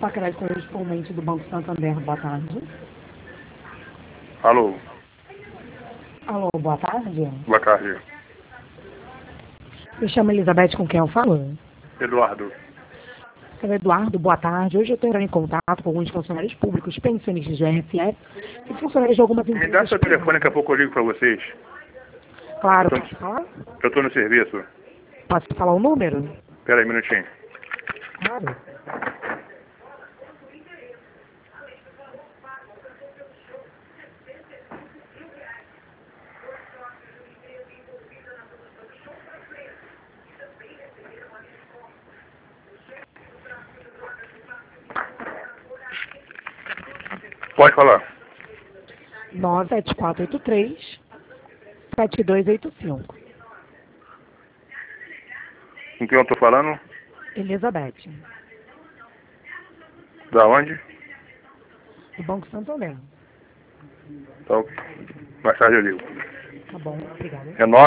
Pacred correspondente do Banco Santander, boa tarde. Alô? Alô, boa tarde. Boa tarde. Me chamo Elizabeth, com quem eu falo? Eduardo. Seu Eduardo, boa tarde. Hoje eu estou entrando em contato com alguns funcionários públicos, pensionistas do RSS e funcionários de algumas empresas. Me dá seu telefone, daqui a pouco eu ligo para vocês. Claro, posso falar? Eu estou no serviço. Posso falar o número? Espera aí um minutinho. Claro. Pode falar. 97483-7285. Com quem eu estou falando? Elizabeth, Da onde? do Banco Santander. Então, mais tarde eu ligo. Tá bom, obrigada. É 9